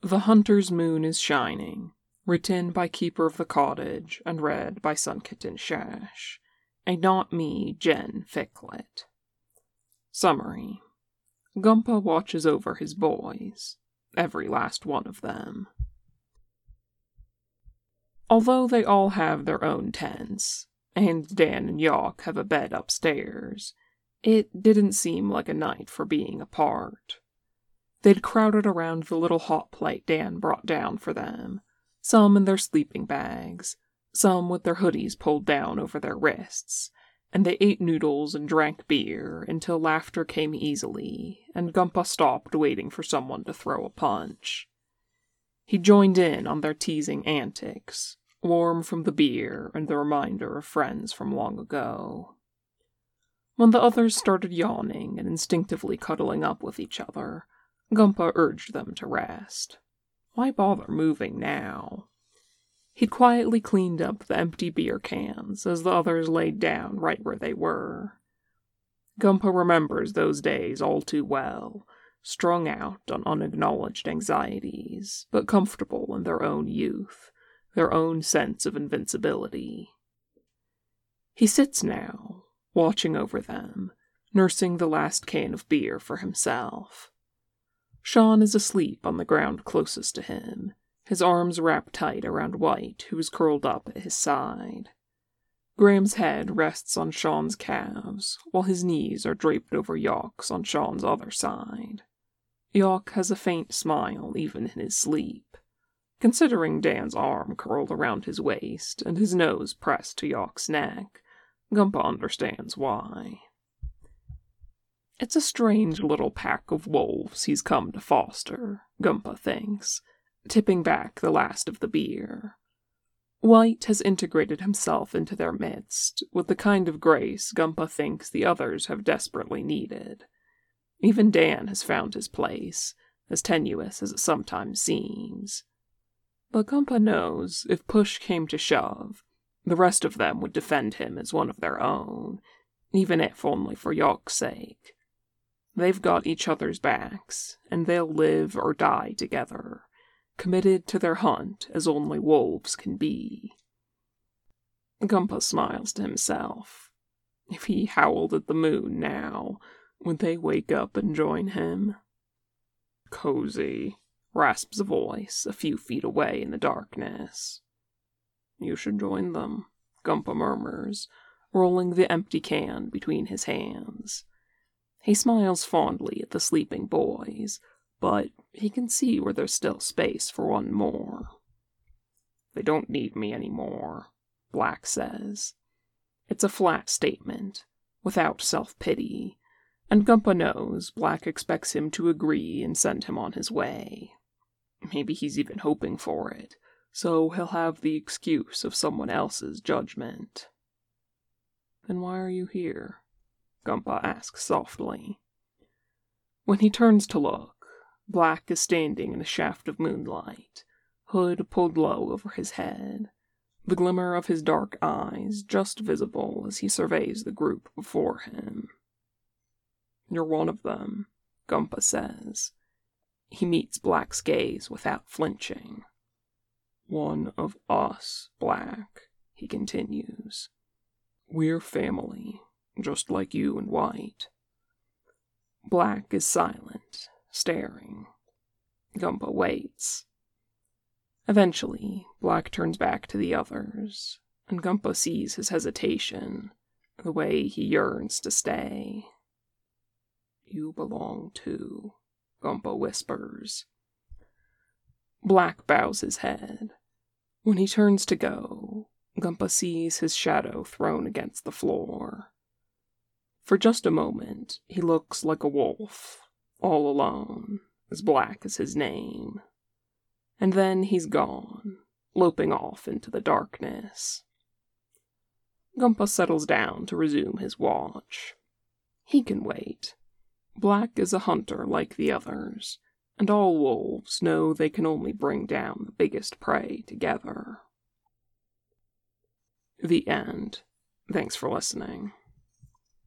The Hunter's Moon is Shining, written by Keeper of the Cottage and read by Sunkitten Shash, a Not Me Jen Ficklet. Summary. Gumpa watches over his boys, every last one of them. Although they all have their own tents, and Dan and Yock have a bed upstairs, it didn't seem like a night for being apart. They'd crowded around the little hot plate Dan brought down for them, some in their sleeping bags, some with their hoodies pulled down over their wrists, and they ate noodles and drank beer until laughter came easily, and Gumpa stopped waiting for someone to throw a punch. He joined in on their teasing antics, warm from the beer and the reminder of friends from long ago. When the others started yawning and instinctively cuddling up with each other, Gumpa urged them to rest. Why bother moving now? He'd quietly cleaned up the empty beer cans as the others laid down right where they were. Gumpa remembers those days all too well, strung out on unacknowledged anxieties, but comfortable in their own youth, their own sense of invincibility. He sits now, watching over them, nursing the last can of beer for himself. Sean is asleep on the ground closest to him, his arms wrapped tight around White, who is curled up at his side. Graham's head rests on Sean's calves, while his knees are draped over Yock's on Sean's other side. Yock has a faint smile even in his sleep. Considering Dan's arm curled around his waist and his nose pressed to Yock's neck, Gumpa understands why. It's a strange little pack of wolves he's come to foster, Gumpa thinks, tipping back the last of the beer. White has integrated himself into their midst with the kind of grace Gumpa thinks the others have desperately needed. Even Dan has found his place, as tenuous as it sometimes seems. But Gumpa knows if push came to shove, the rest of them would defend him as one of their own, even if only for Yock's sake. They've got each other's backs, and they'll live or die together, committed to their hunt as only wolves can be. Gumpa smiles to himself. If he howled at the moon now, would they wake up and join him? Cozy, rasps a voice a few feet away in the darkness. You should join them, Gumpa murmurs, rolling the empty can between his hands. He smiles fondly at the sleeping boys, but he can see where there's still space for one more. They don't need me anymore, Black says. It's a flat statement, without self-pity, and Gumpa knows Black expects him to agree and send him on his way. Maybe he's even hoping for it, so he'll have the excuse of someone else's judgment. Then why are you here? Gumpa asks softly. When he turns to look, Black is standing in a shaft of moonlight, hood pulled low over his head, the glimmer of his dark eyes just visible as he surveys the group before him. You're one of them, Gumpa says. He meets Black's gaze without flinching. One of us, Black, he continues. We're family, just like you and White. Black is silent, staring. Gumpa waits. Eventually, Black turns back to the others, and Gumpa sees his hesitation, the way he yearns to stay. You belong too, Gumpa whispers. Black bows his head. When he turns to go, Gumpa sees his shadow thrown against the floor. For just a moment, he looks like a wolf, all alone, as black as his name. And then he's gone, loping off into the darkness. Gumpa settles down to resume his watch. He can wait. Black is a hunter like the others, and all wolves know they can only bring down the biggest prey together. The end. Thanks for listening.